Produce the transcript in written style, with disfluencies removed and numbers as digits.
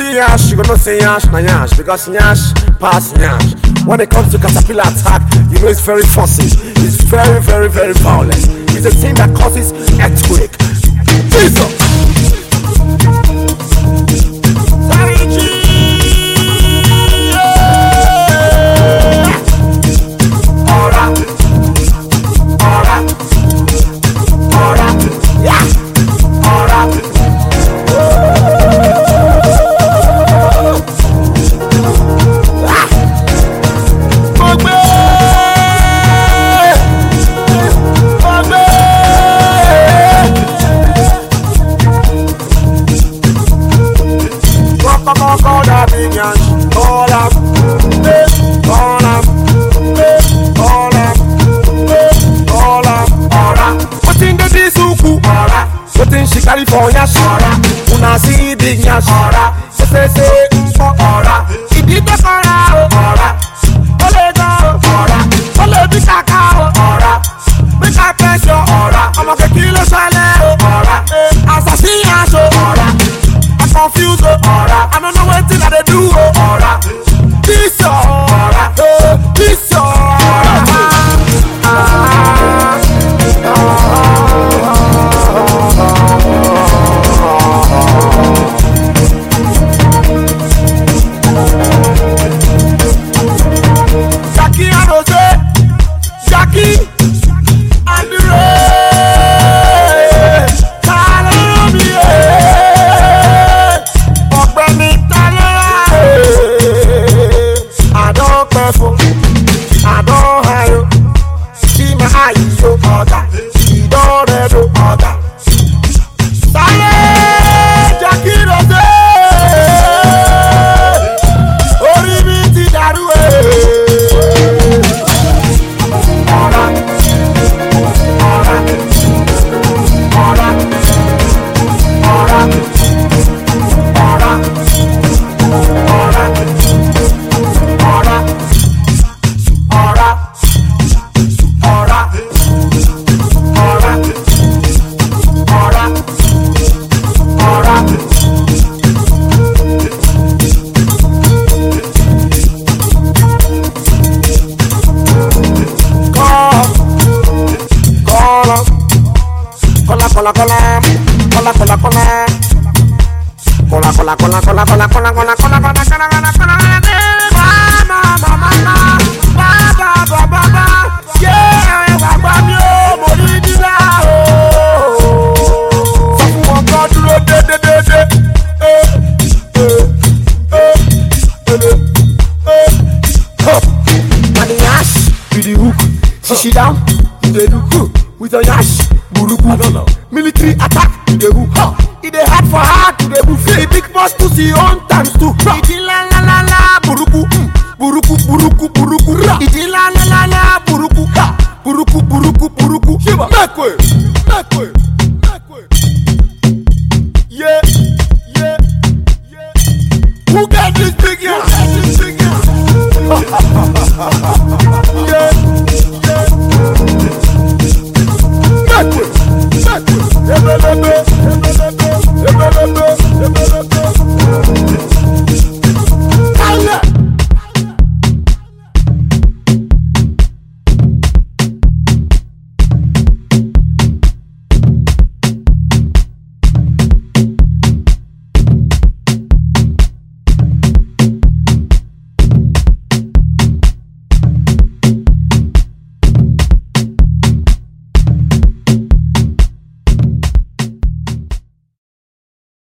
see yash, you gonna say yash na yash, because yash pass yash. When it comes to caterpillar attack, you know it's very fussy. It's very, very, very violent. It's a thing that causes earthquake. Jesus! California shora, una si digna shora, se ora, idita kora ora, olega ora, ole bitaka ora, bika pesho ora, I'ma get kilo shale ora, assassin so ora, I'm confused ora, I don't know what thing I do ora, this ora, this ora. She down, you dey do with your yash, buruku. I don't know. Military attack, you dey do. It dey hard for her to dey move. The big boss pussy on times two. Iti la la la la, buruku, buruku, buruku, buruku. Iti la la la la, buruku, buruku, buruku, buruku. Make way, make way, make way. Yeah, yeah, yeah. Who got this big yash?